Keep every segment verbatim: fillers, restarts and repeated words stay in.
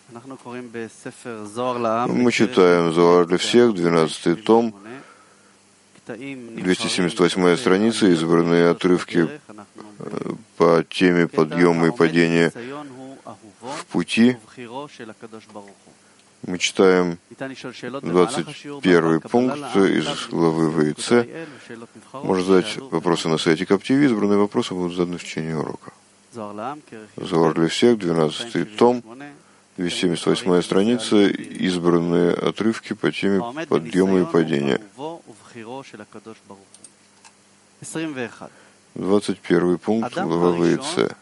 Мы читаем Зоар для всех, двенадцатый том, двести семьдесят восьмая страница, избранные отрывки по теме подъема и падения в пути. Мы читаем двадцать первый пункт из главы ВИЦ. Можно задать вопросы на сайте Каптиви. Избранные вопросы будут заданы в течение урока. Зоар для всех, двенадцатый том, двести семьдесят восьмая страница, избранные отрывки по теме подъема и падения. двадцать первый пункт главы ВИЦ.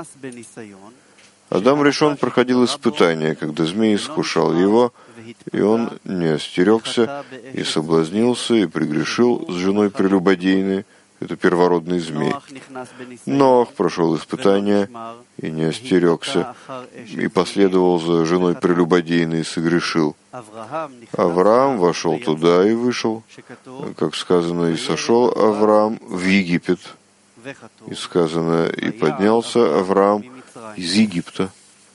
Адам решен проходил испытание, когда змей искушал его, и он не остерегся, и соблазнился, и прегрешил с женой прелюбодейной, это первородный змей. Нох прошел испытание, и не остерегся, и последовал за женой прелюбодейной, и согрешил. Авраам вошел туда и вышел, как сказано, и сошел Авраам в Египет, и сказано, и поднялся Авраам из Египта.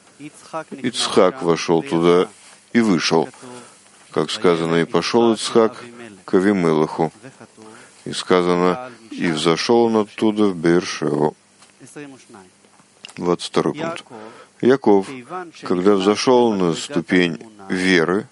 Ицхак вошел туда и вышел, как сказано, и пошел Ицхак к Авимелаху, и сказано, и взошел он оттуда в Беэр-Шеву. двадцать второй пункт. Яков, когда взошел на ступень веры,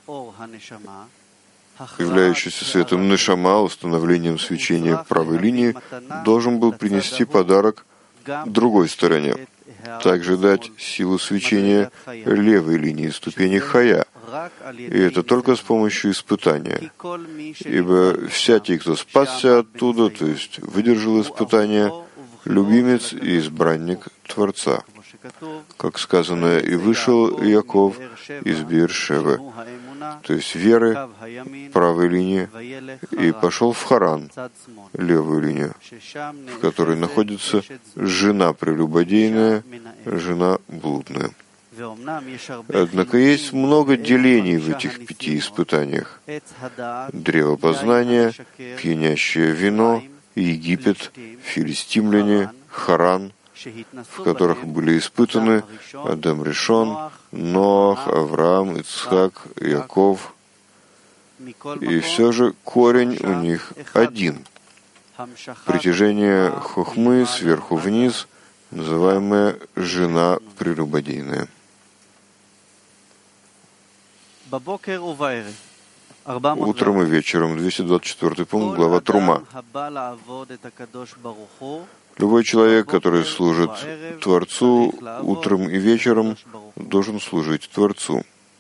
являющийся светом нешама, установлением свечения правой линии, должен был принести подарок другой стороне, также дать силу свечения левой линии ступени хая. И это только с помощью испытания. Ибо всякий, кто спасся оттуда, то есть выдержал испытание, любимец и избранник Творца. Как сказано, и вышел Яков из Беэр-Шевы, то есть веры, правой линии, и пошел в Харан, левую линию, в которой находится жена прелюбодейная, жена блудная. Однако есть много делений в этих пяти испытаниях. Древо познания, пьянящее вино, Египет, филистимляне, Харан, в которых были испытаны Адам Ришон, Ноах, Авраам, Ицхак, Яков. И все же корень у них один. Притяжение хохмы сверху вниз, называемая жена прелюбодейная. Утром и вечером, двести двадцать четвёртый пункт, глава Трума. Любой человек, который служит Творцу утром и вечером, должен служить Творцу.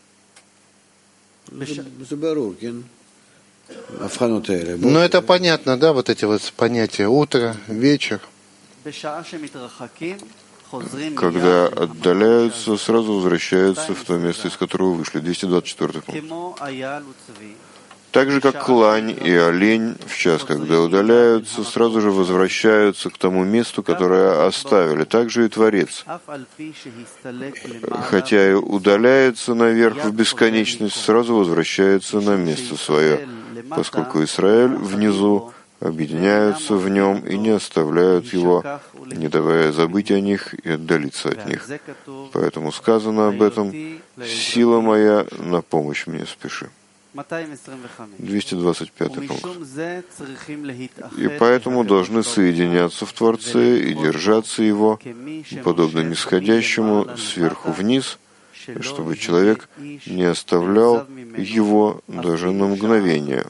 Но это понятно, да, вот эти вот понятия утро, вечер. Когда отдаляются, сразу возвращаются в то место, из которого вышли. двести двадцать четвёртый пункт. Так же, как лань и олень, в час, когда удаляются, сразу же возвращаются к тому месту, которое оставили. Так же и Творец. Хотя и удаляется наверх в бесконечность, сразу возвращается на место свое, поскольку Израиль внизу объединяются в нем и не оставляют его, не давая забыть о них и отдалиться от них. Поэтому сказано об этом: «Сила моя, на помощь мне спеши». двести двадцать пятый пункт. И поэтому должны соединяться в Творце и держаться Его, подобно нисходящему сверху вниз, чтобы человек не оставлял Его даже на мгновение.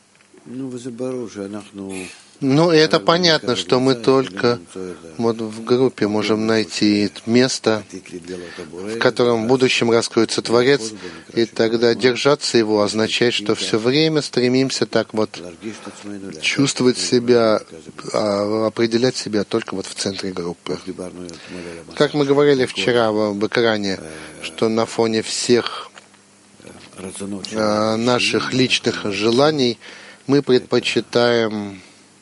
Ну, и это понятно, что мы только вот в группе можем найти место, в котором в будущем раскроется Творец, и тогда держаться его означает, что все время стремимся так вот чувствовать себя, определять себя только вот в центре группы. Как мы говорили вчера в экране, что на фоне всех наших личных желаний мы предпочитаем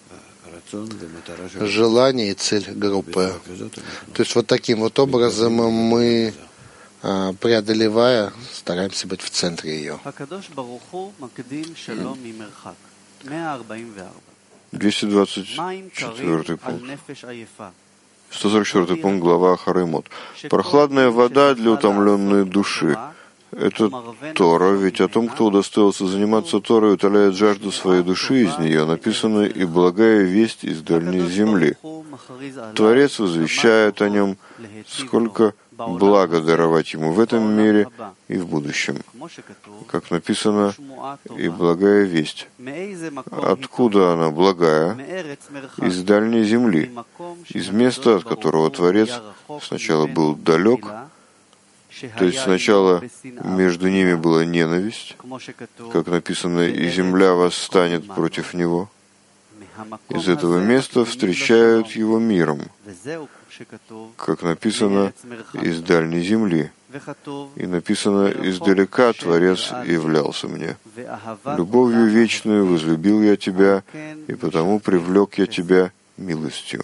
желание и цель группы. То есть вот таким вот образом мы, преодолевая, стараемся быть в центре ее. двести двадцать четвёртый пункт. сто сорок четвёртый пункт, глава Ахар и Мот. Прохладная вода для утомленной души, Это Тора, ведь о том, кто удостоился заниматься Торой, утоляет жажду своей души из нее, написано «И благая весть из дальней земли». Творец возвещает о нем, сколько блага даровать ему в этом мире и в будущем. Как написано «И благая весть». Откуда она благая? Из дальней земли, из места, от которого Творец сначала был далек, то есть сначала между ними была ненависть, как написано, «И земля восстанет против него». Из этого места встречают его миром, как написано, из дальней земли. И написано, издалека Творец являлся мне. Любовью вечную возлюбил я тебя, и потому привлек я тебя милостью.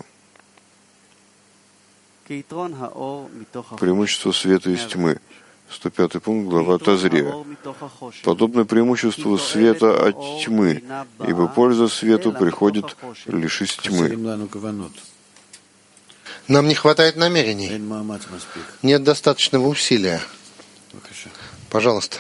Преимущество света из тьмы. сто пятый пункт, глава Тазрея. Подобно преимуществу света от тьмы, ибо польза свету приходит лишь из тьмы. Нам не хватает намерений. Нет достаточного усилия. Пожалуйста.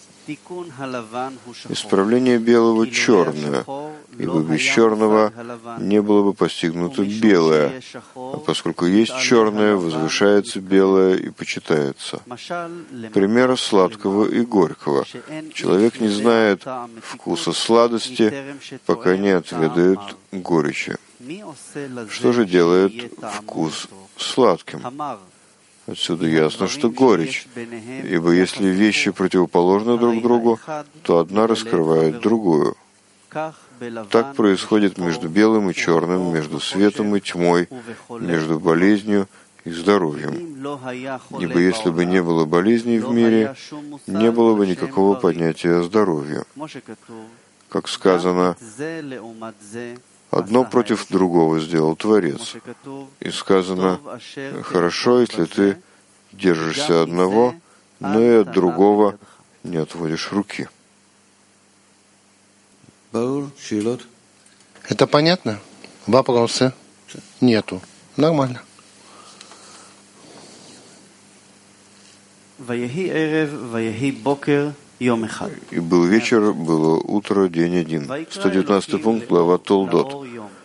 Исправление белого черное, ибо без черного не было бы постигнуто белое, а поскольку есть черное, возвышается белое и почитается. Пример сладкого и горького. Человек не знает вкуса сладости, пока не отведает горечи. Что же делает вкус сладким? Отсюда ясно, что горечь, ибо если вещи противоположны друг другу, то одна раскрывает другую. Так происходит между белым и черным, между светом и тьмой, между болезнью и здоровьем. Ибо если бы не было болезней в мире, не было бы никакого понятия здоровья. Как сказано, одно против другого сделал Творец. И сказано, хорошо, если ты держишься одного, но и от другого не отводишь руки. Это понятно? Вопросы? Нету. Нормально. И был вечер, было утро, день один. сто девятнадцатый пункт, глава Толдот.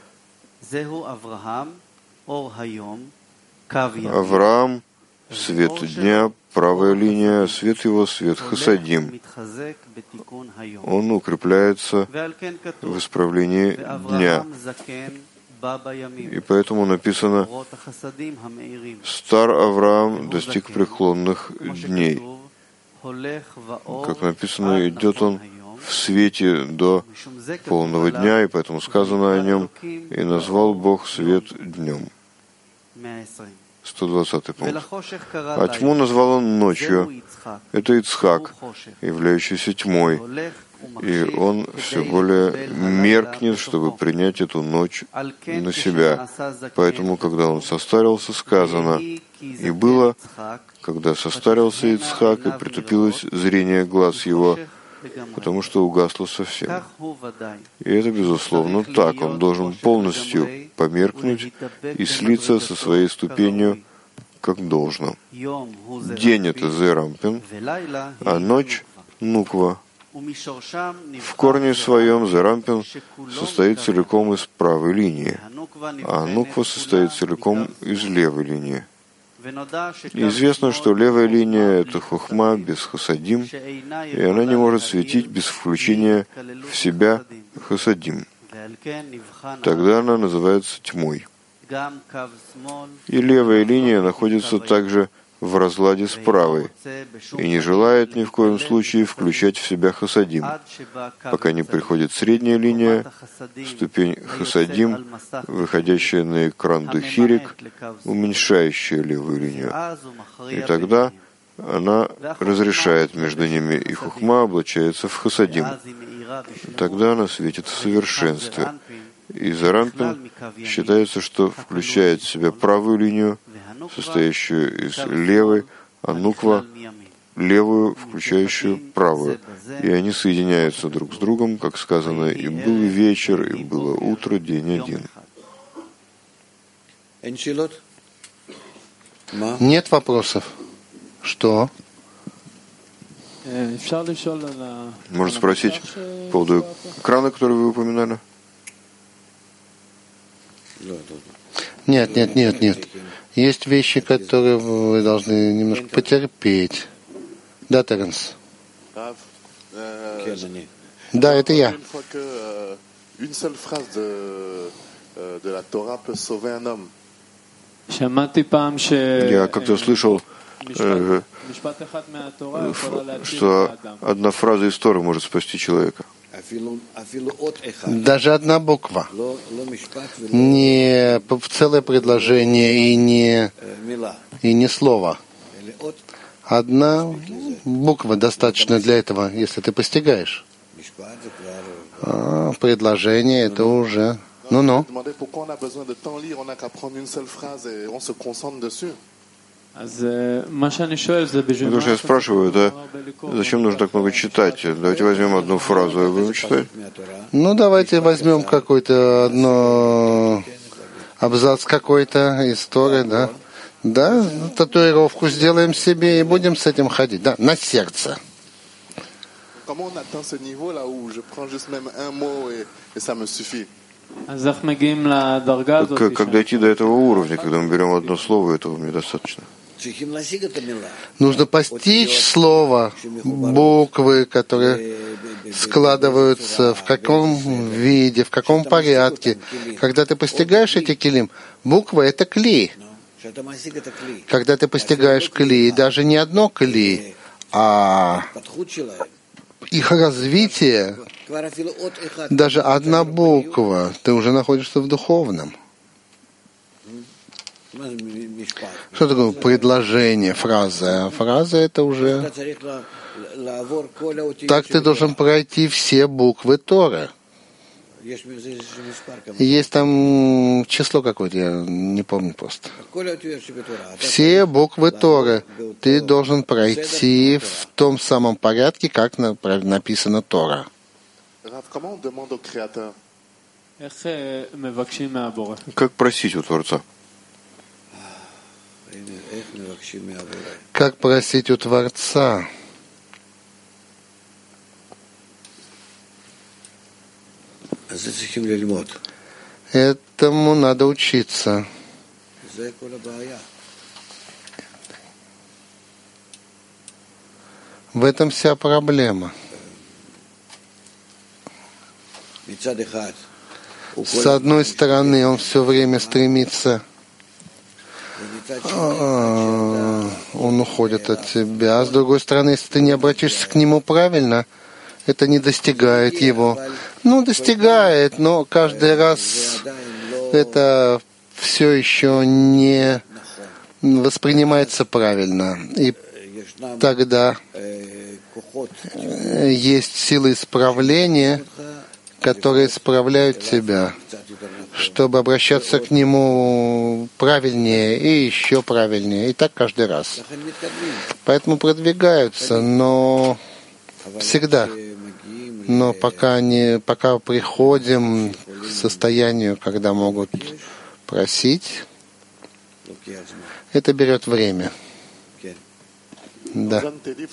Авраам, свет дня, правая линия, свет его, свет Хасадим. Он укрепляется в исправлении дня. И поэтому написано, стар Авраам достиг преклонных дней. Как написано, идет он в свете до полного дня, и поэтому сказано о нем, и назвал Бог свет днем. сто двадцатый пункт. А тьму назвал он ночью. Это Ицхак, являющийся тьмой. И он все более меркнет, чтобы принять эту ночь на себя. Поэтому, когда он состарился, сказано, и было, когда состарился Ицхак, и притупилось зрение глаз его, потому что угасло совсем. И это, безусловно, так. Он должен полностью померкнуть и слиться со своей ступенью, как должно. День — это Зерампин, а ночь — Нуква. В корне своем Зерампин состоит целиком из правой линии, а Нуква состоит целиком из левой линии. И известно, что левая линия — это хохма без хасадим, и она не может светить без включения в себя хасадим. Тогда она называется тьмой. И левая линия находится также в разладе с правой и не желает ни в коем случае включать в себя хасадим, пока не приходит средняя линия, ступень хасадим, выходящая на экран духирик, уменьшающая левую линию. И тогда она разрешает между ними, и хухма облачается в хасадим. Тогда она светит в совершенстве. И Зарампин считается, что включает в себя правую линию, состоящую из левой, а Нуква — левую, включающую правую. И они соединяются друг с другом, как сказано, и был вечер, и было утро, день один. Нет вопросов? Что? Можно спросить по поводу экрана, который вы упоминали? Нет, нет, нет, нет. Есть вещи, которые вы должны немножко потерпеть. Да, Теренс? Да, это я. Я как-то слышал, э, что одна фраза из Торы может спасти человека. Даже одна буква, не целое предложение и не, и не слово. Одна буква достаточно для этого, если ты постигаешь. А предложение — это уже... Ну-ну. То, что я спрашиваю, да, зачем нужно так много читать? Давайте возьмем одну фразу и будем читать. Ну, давайте возьмем какой-то одно абзац какой-то из Торы, да. Да, татуировку сделаем себе и будем с этим ходить. Да, на сердце. Как, как дойти до этого уровня, когда мы берем одно слово, этого мне достаточно? Нужно постичь слово, буквы, которые складываются в каком виде, в каком порядке. Когда ты постигаешь эти килим, буква — это кли. Когда ты постигаешь кли, даже не одно кли, а их развитие, даже одна буква, ты уже находишься в духовном. Что такое предложение, фраза? Фраза — это уже... Так ты должен пройти все буквы Торы. Есть там число какое-то, я не помню просто. Все буквы Торы ты должен пройти в том самом порядке, как написано Тора. Как просить у Творца? Как просить у Творца? Этому надо учиться. В этом вся проблема. С одной стороны, он все время стремится, он уходит от тебя. А с другой стороны, если ты не обратишься к нему правильно, это не достигает его. Ну, достигает, но каждый раз это все еще не воспринимается правильно. И тогда есть силы исправления, которые исправляют тебя, чтобы обращаться к нему правильнее и еще правильнее. И так каждый раз. Поэтому продвигаются, но всегда. Но пока, не, пока приходим к состоянию, когда могут просить, это берет время. Да.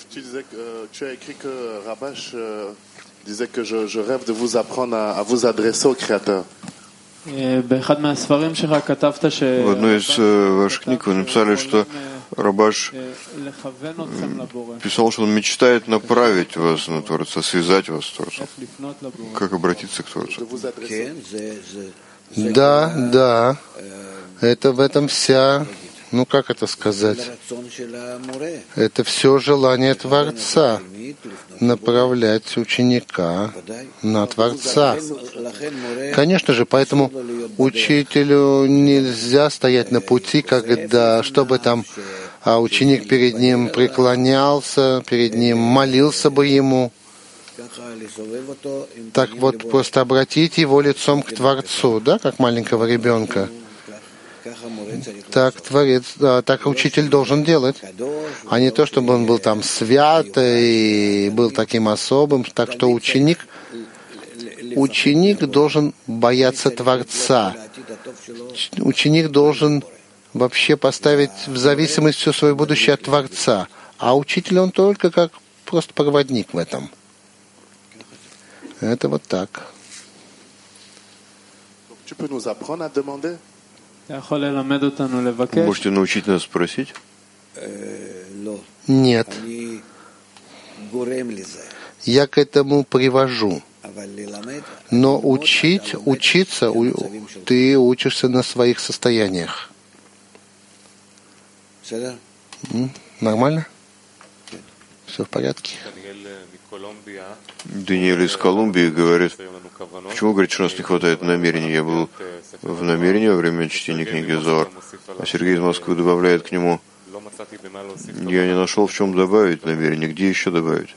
disait que je, je rêve de vous apprendre à, à vous adresser au Créateur. В одной из ваших книг вы написали, что Рабаш писал, что он мечтает направить вас на Творца, связать вас с Творцом. Как обратиться к Творцу? Да, да. Это в этом вся, ну как это сказать? Это все желание Творца направлять ученика на Творца. Конечно же, поэтому учителю нельзя стоять на пути, когда, чтобы там а ученик перед ним преклонялся, перед ним молился бы ему. Так вот, просто обратить его лицом к Творцу, да, как маленького ребенка. Так Творец, да, так учитель должен делать, а не то, чтобы он был там свят и был таким особым. Так что ученик, ученик должен бояться Творца. Ученик должен вообще поставить в зависимость все свое будущее от Творца. А учитель, он только как просто проводник в этом. Это вот так. Можете научить нас спросить? Нет. Я к этому привожу. Но учить, учиться, ты учишься на своих состояниях. Нормально? Все в порядке? Даниэль из Колумбии говорит, почему, говорит, что у нас не хватает намерений? Я был в намерении во время чтения книги Зоар, а Сергей из Москвы добавляет к нему, я не нашел, в чем добавить намерение, где еще добавить?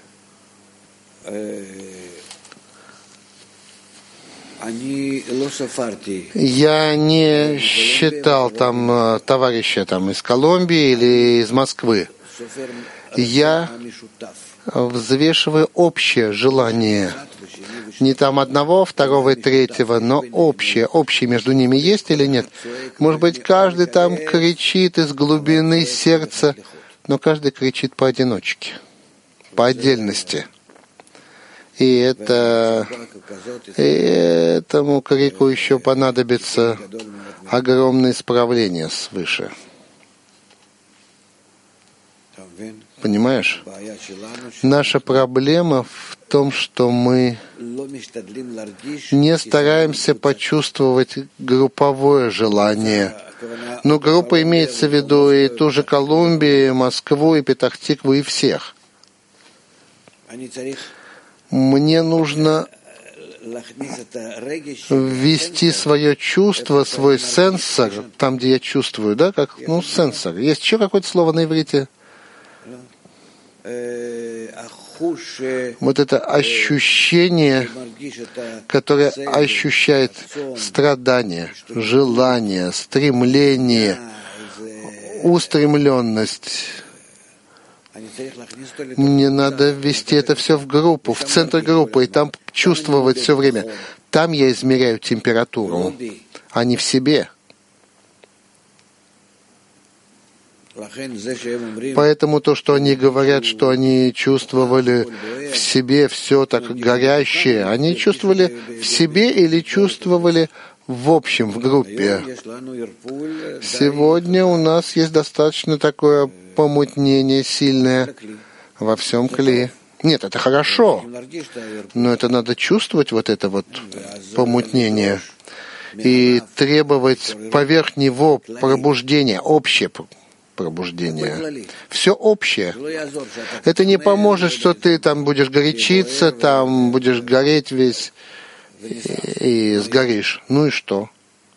Я не считал там товарища там, из Колумбии или из Москвы. Я взвешиваю общее желание. Не там одного, второго и третьего, но общее. Общее между ними есть или нет? Может быть, каждый там кричит из глубины сердца, но каждый кричит поодиночке, по отдельности. И это, и этому крику еще понадобится огромное исправление свыше. Понимаешь? Наша проблема в том, что мы не стараемся почувствовать групповое желание. Но группа имеется в виду и ту же Колумбию, и Москву, и Петахтикву, и всех. Мне нужно ввести свое чувство, свой сенсор, там, где я чувствую, да, как, ну, сенсор. Есть еще какое-то слово на иврите? Вот это ощущение, которое ощущает страдание, желание, стремление, устремленность. Мне надо ввести это все в группу, в центр группы, и там чувствовать все время. Там я измеряю температуру, а не в себе. Поэтому то, что они говорят, что они чувствовали в себе все так горящее, они чувствовали в себе или чувствовали в общем, в группе. Сегодня у нас есть достаточно такое помутнение сильное во всем кли. Нет, это хорошо, но это надо чувствовать, вот это вот помутнение, и требовать поверх него пробуждения, общее пробуждение. Все общее. Это не поможет, что ты там будешь горячиться, там будешь гореть весь и, и сгоришь. Ну и что?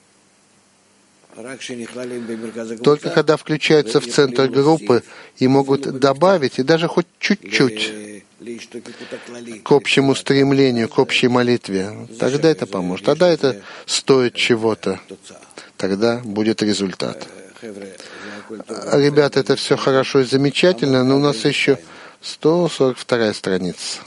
Только когда включаются в центр группы и могут добавить, и даже хоть чуть-чуть к общему стремлению, к общей молитве, тогда это поможет. Тогда это стоит чего-то. Тогда будет результат. Ребята, это все хорошо и замечательно, но у нас еще сто сорок вторая страница.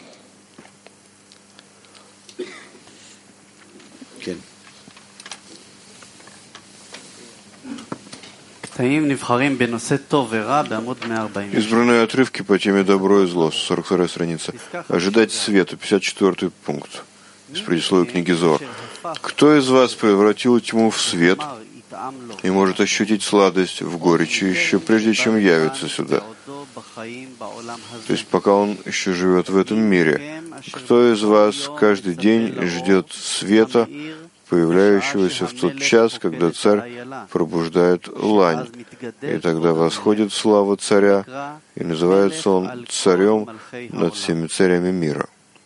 Избранные отрывки по теме «Добро и зло», сорок вторая страница. «Ожидать света», пятьдесят четвёртый пункт. Из предисловия книги Зоар. «Кто из вас превратил тьму в свет и может ощутить сладость в горечи еще прежде, чем явится сюда?» То есть пока он еще живет в этом мире. «Кто из вас каждый день ждет света, появляющегося в тот час, когда царь пробуждает лань, и тогда восходит слава царя, и называется он царем над всеми царями мира».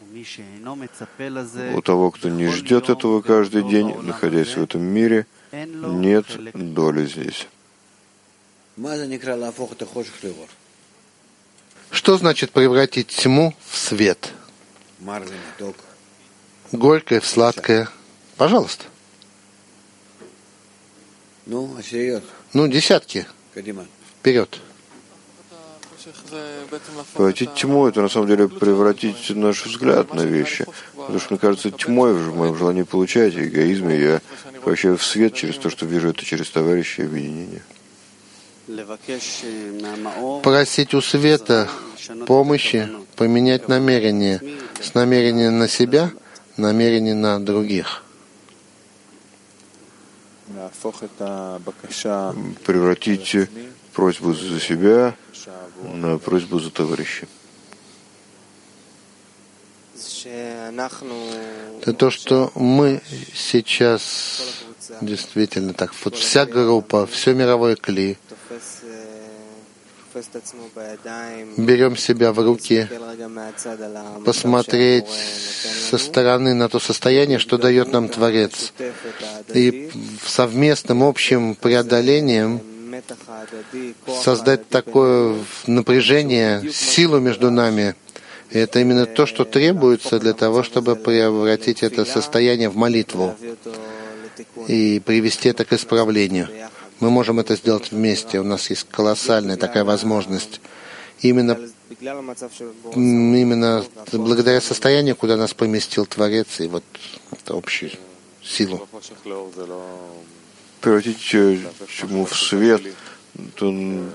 У того, кто не ждет этого каждый день, находясь в этом мире, нет доли здесь. Что значит превратить тьму в свет? Горькое в сладкое. Пожалуйста. Ну, десятки. Вперед. Превратить тьму — это на самом деле превратить наш взгляд на вещи. Потому что, мне кажется, тьмой в моем желании получать, эгоизме, я превращаю в свет через то, что вижу это через товарища и объединение. Просить у света помощи, поменять намерение с намерения на себя, намерение на других. Превратить просьбу за себя на просьбу за товарища. Это то, что мы сейчас действительно так, вот вся группа, все мировое кли, берем себя в руки, посмотреть со стороны на то состояние, что дает нам Творец, и совместным общим преодолением создать такое напряжение, силу между нами. И это именно то, что требуется для того, чтобы превратить это состояние в молитву и привести это к исправлению. Мы можем это сделать вместе. У нас есть колоссальная такая возможность. Именно, именно благодаря состоянию, куда нас поместил Творец, и вот это общую силу. Превратить тьму в свет, то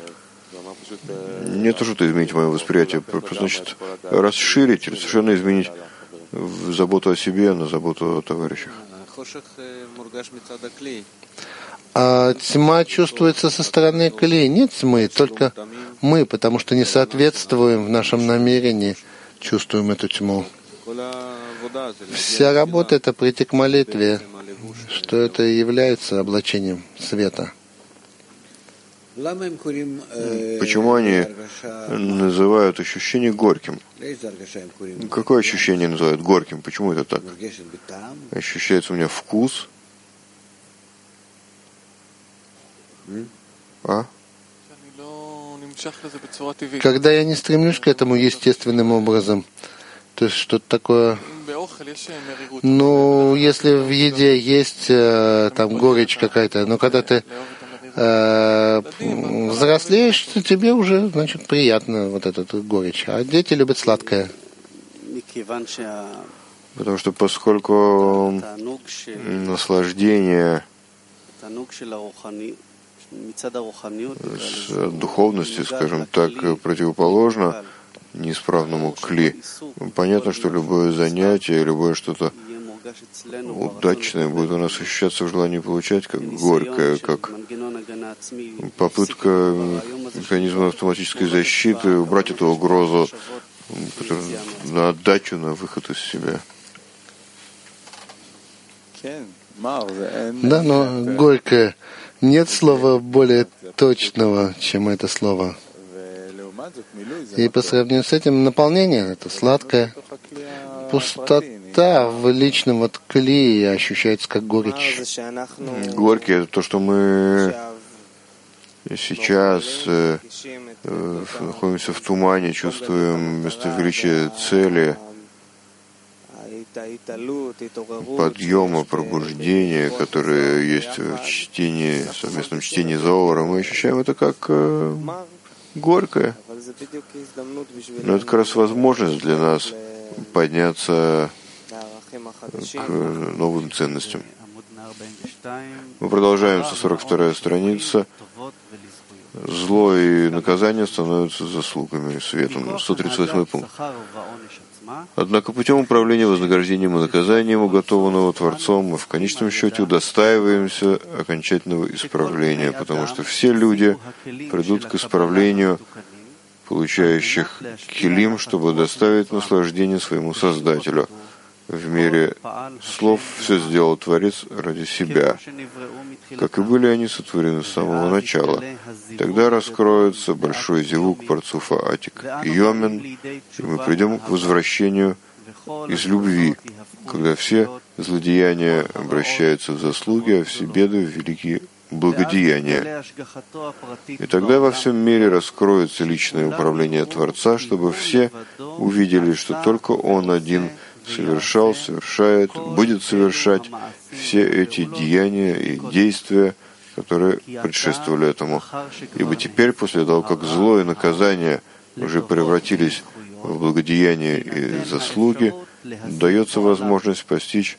не то, что изменить мое восприятие, значит расширить, совершенно изменить заботу о себе на заботу о товарищах. А тьма чувствуется со стороны клей. Нет тьмы, только мы, потому что не соответствуем в нашем намерении, чувствуем эту тьму. Вся работа — это прийти к молитве, что это и является облачением света. Почему они называют ощущение горьким? Какое ощущение называют горьким? Почему это так? Ощущается у меня вкус. А? Когда я не стремлюсь к этому естественным образом, то есть что-то такое. Ну, если в еде есть э, там горечь какая-то, но когда ты э, взрослеешь, то тебе уже, значит, приятно вот эта горечь. А дети любят сладкое. Потому что поскольку наслаждение с духовностью, скажем так, противоположно неисправному кли. Понятно, что любое занятие, любое что-то удачное будет у нас ощущаться в желании получать как горькое, как попытка механизма автоматической защиты убрать эту угрозу на отдачу, на выход из себя. Да, но горькое. Нет слова более точного, чем это слово. И по сравнению с этим наполнение — это сладкое. Пустота в личном вот кли ощущается как горечь. Горький — это то, что мы сейчас э, э, находимся в тумане, чувствуем вместо величия цели, подъема, пробуждения, которое есть в чтении, совместном чтении Зоара, мы ощущаем это как э, горькое. Но это как раз возможность для нас подняться к новым ценностям. Мы продолжаем со сорок второй страница. Зло и наказание становятся заслугами, светом. сто тридцать восьмой пункт. Однако путем управления вознаграждением и наказанием, уготованного Творцом, мы в конечном счете удостаиваемся окончательного исправления, потому что все люди придут к исправлению, получающих килим, чтобы доставить наслаждение своему Создателю. В мире слов все сделал Творец ради себя, как и были они сотворены с самого начала. Тогда раскроется большой зевук Парцуфа Атик и Йомен, и мы придем к возвращению из любви, когда все злодеяния обращаются в заслуги, а все беды в великие благодеяния. И тогда во всем мире раскроется личное управление Творца, чтобы все увидели, что только Он один совершал, совершает, будет совершать все эти деяния и действия, которые предшествовали этому. Ибо теперь, после того, как зло и наказание уже превратились в благодеяния и заслуги, дается возможность постичь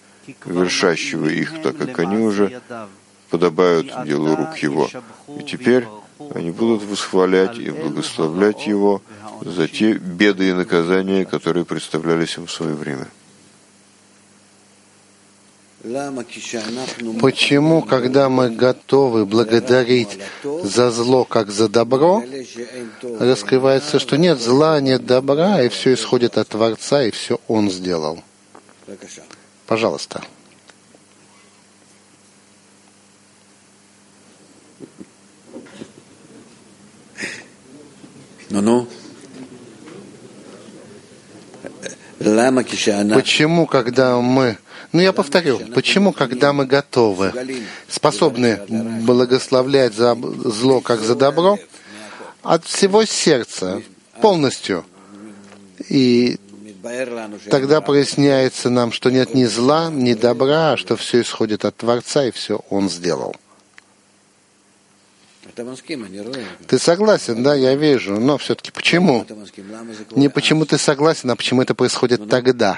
вершащего их, так как они уже подобают делу рук Его. И теперь они будут восхвалять и благословлять его за те беды и наказания, которые представлялись им в свое время. Почему, когда мы готовы благодарить за зло, как за добро, раскрывается, что нет зла, нет добра, и все исходит от Творца, и все Он сделал? Пожалуйста. Ну-ну. Почему, когда мы... Ну, я повторю, почему, когда мы готовы, способны благословлять за зло, как за добро, от всего сердца, полностью, и тогда проясняется нам, что нет ни зла, ни добра, а что все исходит от Творца, и все Он сделал. Ты согласен, да, я вижу, но все-таки почему? Не почему ты согласен, а почему это происходит тогда?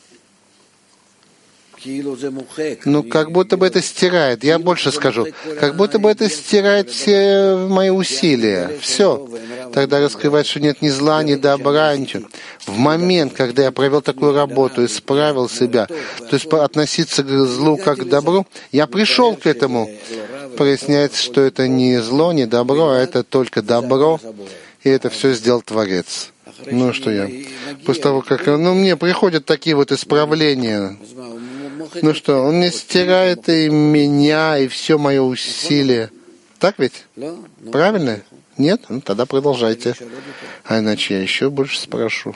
Ну, как будто бы это стирает, я больше скажу, как будто бы это стирает все мои усилия, все. Тогда раскрывает, что нет ни зла, ни добра, ничего. В момент, когда я провел такую работу, исправил себя, то есть относиться к злу как к добру, я пришел к этому. Проясняется, что это не зло, не добро, а это только добро, и это все сделал Творец. Ну, что я? После того, как... Ну, мне приходят такие вот исправления. Ну что, он мне стирает и меня, и все мое усилие. Так ведь? Правильно? Нет? Ну, тогда продолжайте. А иначе я еще больше спрошу.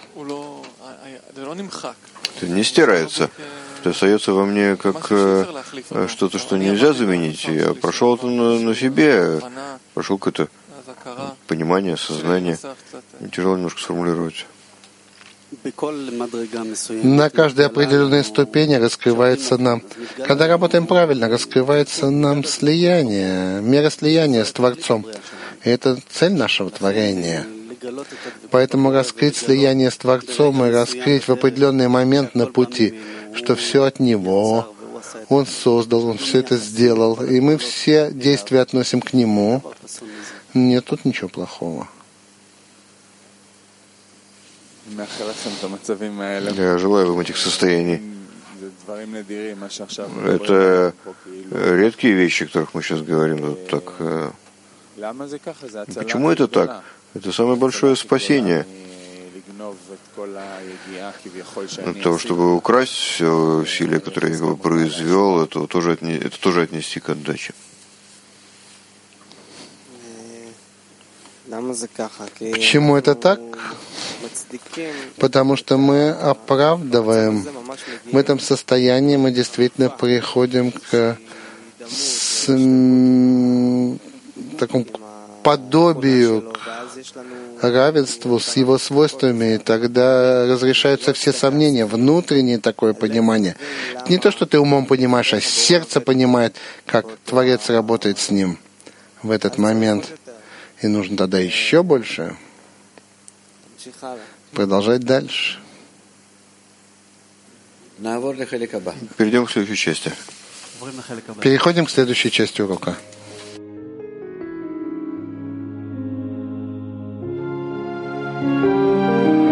Это не стирается. Это остается во мне как э, что-то, что нельзя заменить. Я прошел это на, на себе, прошел какое-то понимание, сознание. Тяжело немножко сформулировать. На каждой определенной ступени раскрывается нам, когда работаем правильно, раскрывается нам слияние, мера слияния с Творцом. И это цель нашего творения. Поэтому раскрыть слияние с Творцом и раскрыть в определенный момент на пути, что все от Него, Он создал, Он все это сделал, и мы все действия относим к Нему. Нет тут ничего плохого. Я желаю вам этих состояний. Это редкие вещи, о которых мы сейчас говорим. Вот так. Почему это так? Это самое большое спасение. От того, чтобы украсть все усилия, которые я его произвел, это тоже, отне... это тоже отнести к отдаче. Почему это так? Потому что мы оправдываем. В этом состоянии мы действительно приходим к с... такому подобию, к равенству с его свойствами, и тогда разрешаются все сомнения, внутреннее такое понимание. Не то, что ты умом понимаешь, а сердце понимает, как Творец работает с ним в этот момент. И нужно тогда еще больше продолжать дальше. Перейдем к следующей части. Переходим к следующей части урока.